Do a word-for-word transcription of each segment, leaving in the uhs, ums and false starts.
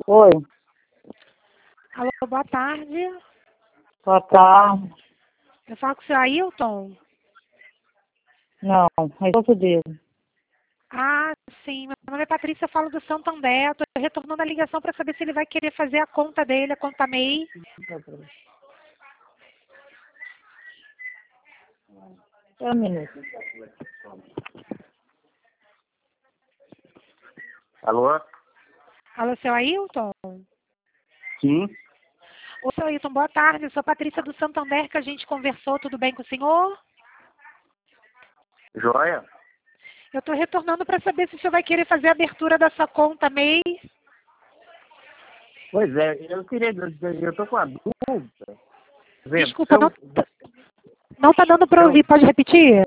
Oi, Alô, boa tarde. boa tarde. Eu falo com o senhor Ailton? Não, é esposa dele. Ah, sim. Meu nome é Patrícia, eu falo do Santander. Estou retornando a ligação para saber se ele vai querer fazer a conta dele, a conta M E I. Só um minuto. Alô? Alô, seu Ailton? Sim, Ô, seu Ailton, boa tarde. Eu sou a Patrícia do Santander, que a gente conversou. Tudo bem com o senhor? joia? Eu estou retornando para saber se o senhor vai querer fazer a abertura da sua conta M E I. Pois é, eu queria, eu tô com a dúvida. Por exemplo, Desculpa, se não, eu- não tá dando para se eu- ouvir. Pode repetir?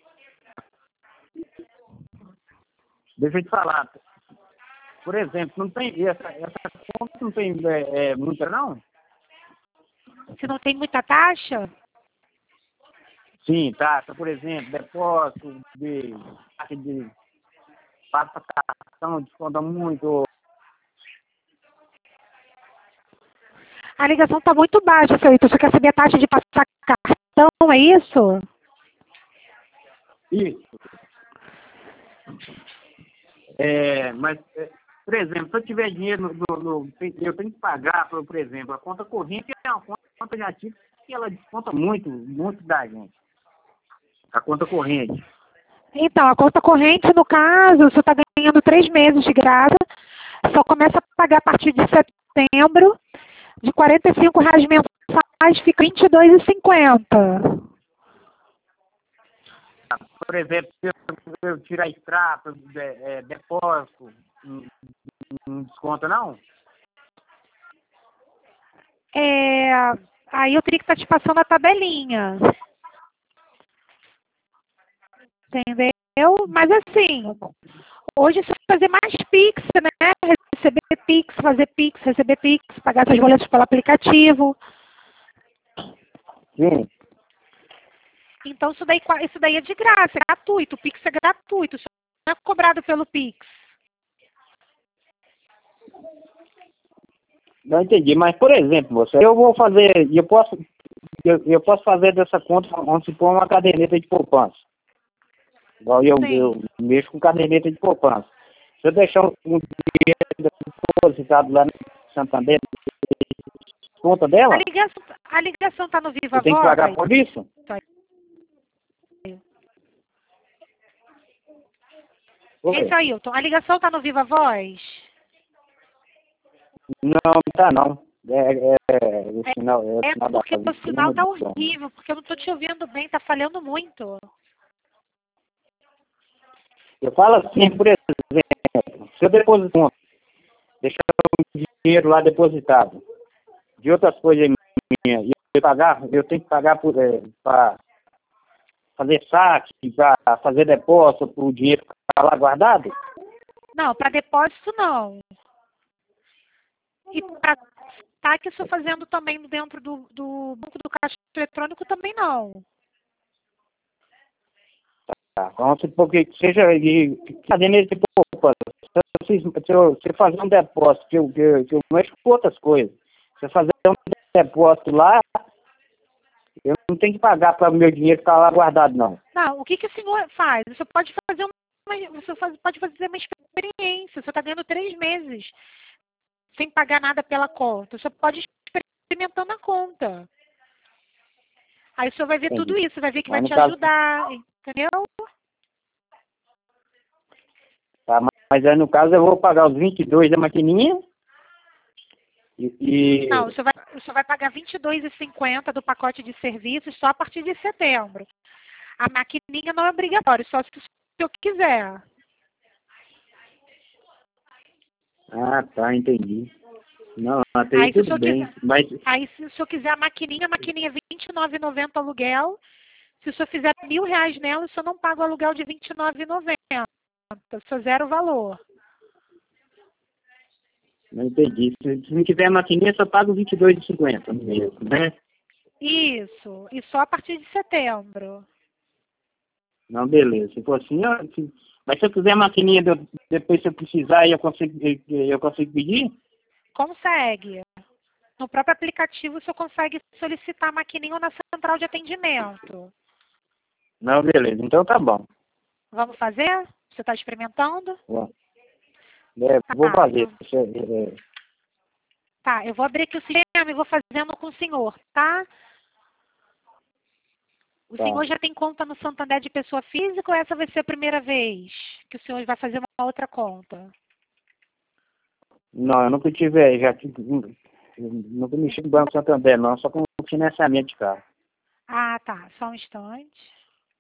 deixa eu te falar. Por exemplo, não tem, essa, essa conta não tem é, é, muita não? Se não tem muita taxa? Sim, taxa, por exemplo, depósito de taxa de passa cartão, desconta muito. A ligação está muito baixa, seu Ailton. Você quer saber a taxa de passar cartão, é isso? Isso. É, mas, é, por exemplo, se eu tiver dinheiro no, no- no- eu tenho que pagar, por, por exemplo, a conta corrente é uma conta negativa que ela desconta muito, muito da gente. A conta corrente. Então, a conta corrente, no caso, você está ganhando três meses de graça, só começa a pagar a partir de setembro, de quarenta e cinco reais mensais, fica vinte e dois reais e cinquenta. Por exemplo, se eu, eu tirar extrato, de, é, depósito, não, não desconta não? É, aí eu teria que estar te passando a tabelinha. Entendeu? Mas assim, hoje você vai fazer mais Pix, né? Receber Pix, fazer Pix, receber Pix, pagar seus boletos pelo aplicativo. Sim. Então isso daí, isso daí é de graça, é gratuito. O Pix é gratuito, só não é cobrado pelo Pix. Não entendi, mas por exemplo, você, eu vou fazer, eu posso, eu, eu posso fazer dessa conta onde se põe uma caderneta de poupança. Igual eu, Sim. eu mexo com caderneta de poupança. Se eu deixar um dinheiro depositado lá no Santander, conta A dela, ligação, a ligação tá no Viva eu tenho que Voz? pagar por isso? Oi? Esse é o Ailton. A ligação tá no Viva Voz? Não, tá não. É, é, o sinal, é o É sinal da porque o sinal tá horrível, porque eu não tô te ouvindo bem, tá falhando muito. Eu falo assim, por exemplo, se eu deposito, deixar o dinheiro lá depositado, de outras coisas minhas, e eu pagar, eu tenho que pagar por, é, para fazer saque, para fazer depósito, para o dinheiro ficar lá guardado? Não, para depósito não. E para saque, eu estou fazendo também dentro do, do banco do caixa eletrônico também não. Tá, vamos supor que seja de caderneta de poupança. Se eu, se eu, se eu fazer um depósito, que eu, que eu, que eu mexo com outras coisas, se eu fazer um depósito lá, eu não tenho que pagar para o meu dinheiro ficar lá guardado, não. Não, o que, que o senhor faz? Você pode fazer uma, você faz, pode fazer uma experiência. Você está ganhando três meses sem pagar nada pela conta. Você pode ir experimentando a conta. Aí o senhor vai ver Entendi. tudo isso, vai ver que Mas vai no te caso- ajudar, entendeu? Tá, mas, mas aí no caso eu vou pagar os vinte e dois da maquininha e, e Não, o senhor vai, o senhor vai pagar vinte e dois reais e cinquenta do pacote de serviços só a partir de setembro. A maquininha não é obrigatória, só se o senhor quiser. ah, tá, entendi. Não, até aí Aí, se o tudo senhor bem. quiser, Mas aí, se o senhor quiser a maquininha, a maquininha é vinte e nove reais e noventa centavos aluguel. Se o senhor fizer mil reais nela, o senhor não paga o aluguel de vinte e nove reais e noventa centavos. O senhor zero o valor. não entendi. Se, se não quiser a maquininha, só pago vinte e dois reais e cinquenta mesmo, né? Isso. E só a partir de setembro. Não, beleza. Se for assim, eu, se, mas se eu quiser a maquininha, de- depois se eu precisar, eu consigo, eu consigo pedir? Consegue. No próprio aplicativo, o senhor consegue solicitar a maquininha ou na central de atendimento. Não, beleza. Então tá bom. Vamos fazer? Você está experimentando? Bom, é, Tá, vou fazer. eu- Isso é- é- Tá, eu vou abrir aqui o sistema e vou fazendo com o senhor, tá? O Tá. senhor já tem conta no Santander de pessoa física ou essa vai ser a primeira vez que o senhor vai fazer uma outra conta? Não, eu nunca tive, já tive, eu nunca mexi no Banco Santander, não, só com financiamento de carro. Ah, tá. Só um instante.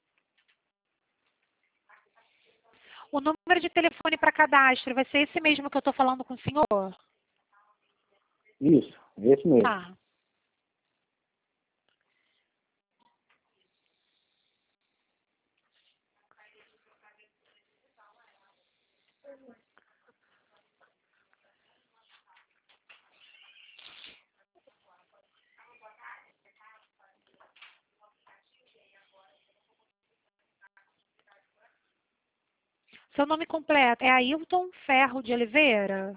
O número de telefone para cadastro vai ser esse mesmo que eu estou falando com o senhor? Isso, esse mesmo. Tá. Seu nome completo é Ailton Ferro de Oliveira?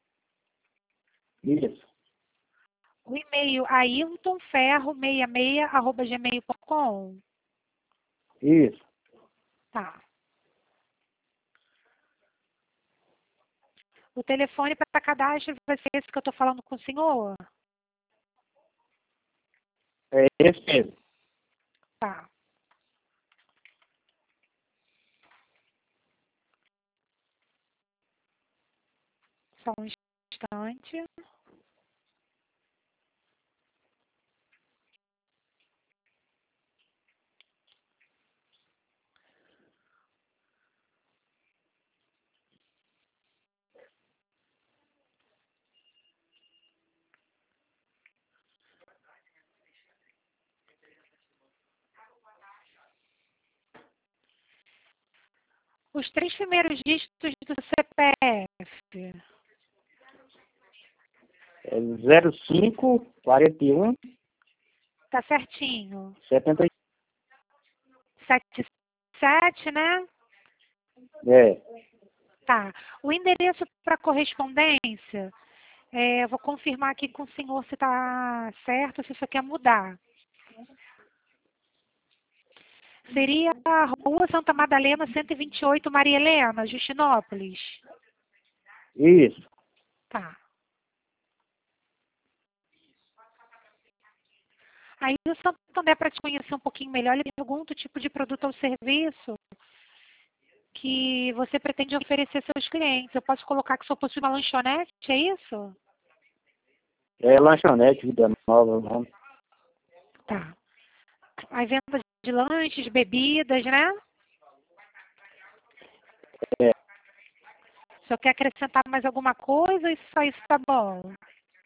Isso, O e-mail ailtonferro sessenta e seis arroba gmail ponto com? isso. Tá. O telefone para cadastro vai ser esse que eu estou falando com o senhor? É esse mesmo. Tá. Só um instante. Os três primeiros dígitos do C P F. É zero cinco, quarenta e um, Tá certinho. setenta. Sete sete, né? É, Tá. O endereço para correspondência, é, eu vou confirmar aqui com o senhor se está certo, se o senhor quer mudar. Seria a Rua Santa Madalena, cento e vinte e oito, Maria Helena, Justinópolis. isso. Tá. Aí o Santander, para te conhecer um pouquinho melhor, ele pergunta o tipo de produto ou serviço que você pretende oferecer aos seus clientes. Eu posso colocar que o senhor possui uma lanchonete, é isso? É lanchonete, vida nova, não. Tá. Aí venda de lanches, bebidas, né? É, O senhor quer acrescentar mais alguma coisa ou só isso tá bom?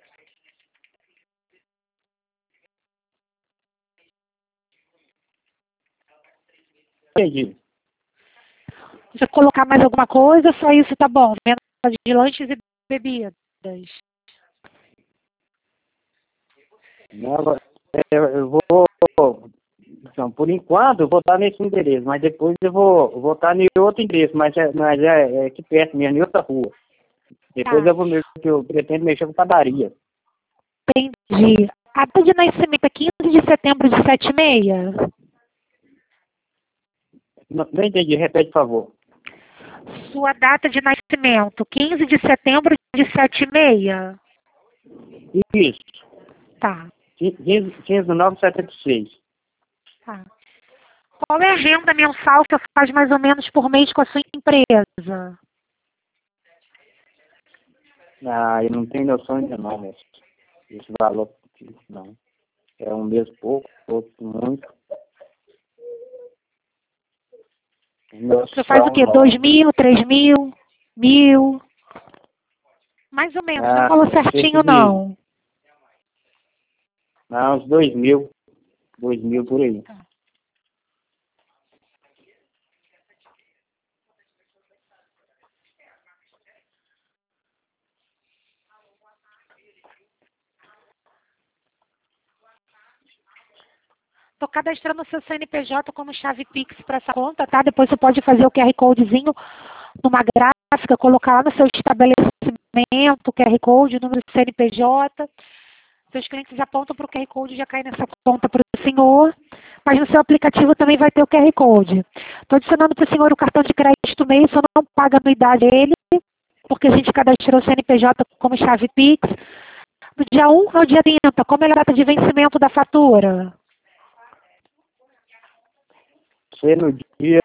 entendi. Se você colocar mais alguma coisa, só isso tá bom. Venda de lanches e bebidas. Não, agora, é, eu vou, então, por enquanto, eu vou estar nesse endereço, mas depois eu vou, eu vou estar em outro endereço, mas é, mas é, é aqui perto mesmo, em outra rua. Depois Tá. eu vou mexer, porque eu pretendo mexer com padaria. Entendi. A data de nascimento é quinze de setembro de sete e meia? Não, não entendi, repete, por favor. Sua data de nascimento, quinze de setembro de sete e meia? Isso, Tá. quinze de nove de setenta e seis. Tá. Qual é a renda mensal que você faz mais ou menos por mês com a sua empresa? Ah, eu não tenho noção ainda não, mas esse valor, não. É um mês pouco, outro muito. Você faz o quê? Dois mil, três mil, mil? Mais ou menos, não Ah, falou certinho não. Não, uns dois mil. Dois mil por aí. Estou cadastrando o seu C N P J como chave Pix para essa conta, tá? Depois você pode fazer o Q R Codezinho numa gráfica, colocar lá no seu estabelecimento vencimento, Q R Code, número do C N P J. Seus clientes apontam para o Q R Code e já cai nessa conta para o senhor. Mas no seu aplicativo também vai ter o Q R Code. Estou adicionando para o senhor o cartão de crédito mês, só não paga anuidade a ele, porque a gente cadastrou o C N P J como chave Pix. Do dia um ao dia trinta, como é a data de vencimento da fatura? Ser no dia...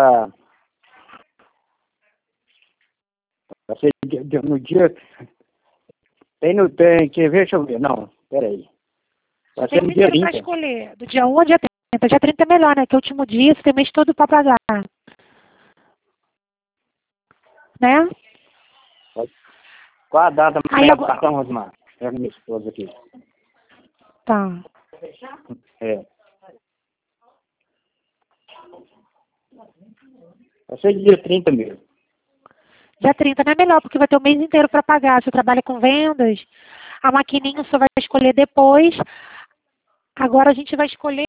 Vai ser no dia... Tem no... Tem, quer ver? Deixa eu ver. Não, peraí. Vai ser no dia Tem para trinta. escolher, do dia um ao dia trinta. Dia trinta é melhor, né? Que é o último dia, você tem o mês todo para pagar. Né? Qual a data Aí mais agora... cartão, Rosmar? Pega minha esposa aqui. Tá. É. Vai ser dia trinta mesmo. Dia trinta não é melhor, porque vai ter o mês inteiro para pagar. Você trabalha com vendas, a maquininha você vai escolher depois. Agora a gente vai escolher...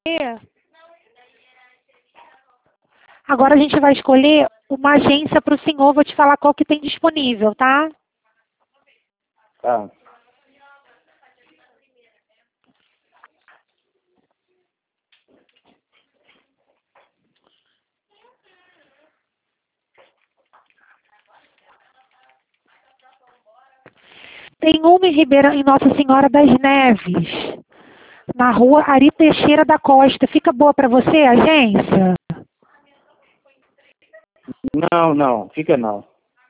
Agora a gente vai escolher uma agência para o senhor. Vou te falar qual que tem disponível, tá? Tá. Tem uma em Ribeirão, em Nossa Senhora das Neves, na rua Ari Teixeira da Costa. Fica boa para você, a agência? Não, não. Fica não.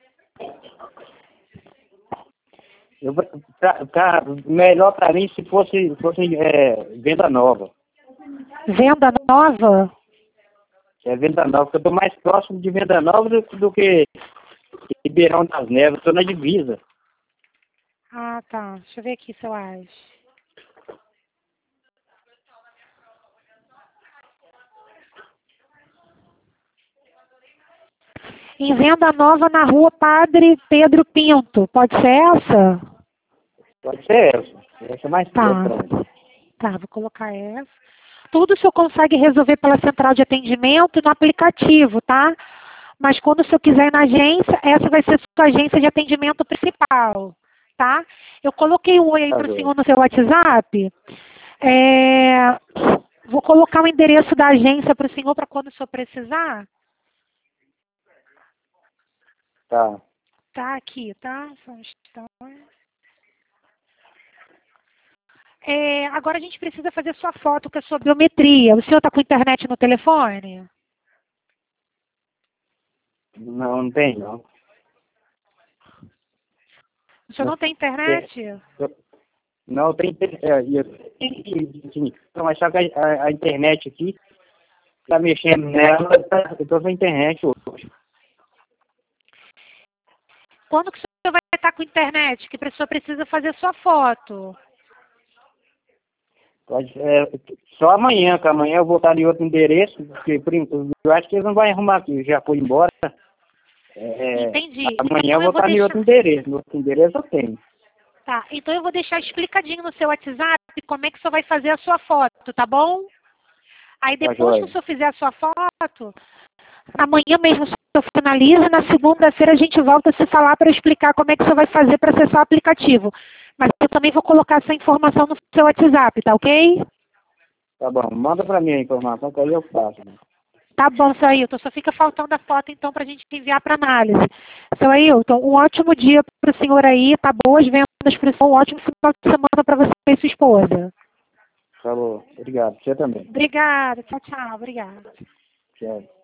Eu, tá, tá melhor para mim se fosse, fosse é, venda nova. Venda nova? É venda nova, porque eu estou mais próximo de venda nova do, do que Ribeirão das Neves. Estou na divisa. Ah, tá. Deixa eu ver aqui se eu acho. Em venda nova na rua Padre Pedro Pinto. Pode ser essa? Pode ser essa. Essa é mais Tá. perto. Tá, vou colocar essa. Tudo o senhor consegue resolver pela central de atendimento e no aplicativo, tá? Mas quando o senhor quiser ir na agência, essa vai ser a sua agência de atendimento principal, tá? Eu coloquei um oi aí Tá para o bem. senhor no seu WhatsApp. É, vou colocar o endereço da agência para o senhor para quando o senhor precisar. Tá. Tá aqui, tá? Só um instante. É, agora a gente precisa fazer sua foto, que é sua biometria. O senhor está com internet no telefone? Não, não tem, não. O senhor não tem internet? Eu- não, tem... É, eu, assim, mas só que a, a, a internet aqui, tá mexendo nela, tá, eu tô sem internet hoje. Quando que o senhor vai estar com internet? Que a pessoa precisa fazer sua foto. Pode, é, só amanhã, que amanhã eu vou estar em outro endereço, porque por, en- eu acho que eles não vão arrumar aqui, já foi embora. É, Entendi. amanhã Então eu eu vou vou estar em deixar... outro endereço, no outro endereço eu tenho. Tá, então eu vou deixar explicadinho no seu WhatsApp como é que o senhor vai fazer a sua foto, tá bom? Aí Tá depois que joia. o senhor fizer a sua foto, amanhã mesmo o senhor finaliza, na segunda-feira a gente volta a se falar para explicar como é que o senhor vai fazer para acessar o aplicativo. Mas eu também vou colocar essa informação no seu WhatsApp, tá ok? Tá bom, manda pra mim a informação que aí eu faço. Né? Tá bom, seu Ailton. Só fica faltando a foto, então, para a gente enviar para análise. Seu Ailton, um ótimo dia para o senhor aí, tá? Boas vendas para o senhor, um ótimo final de semana para você e sua esposa. Falou, obrigado, você também. Obrigada. Tchau, tchau. Obrigada. Tchau.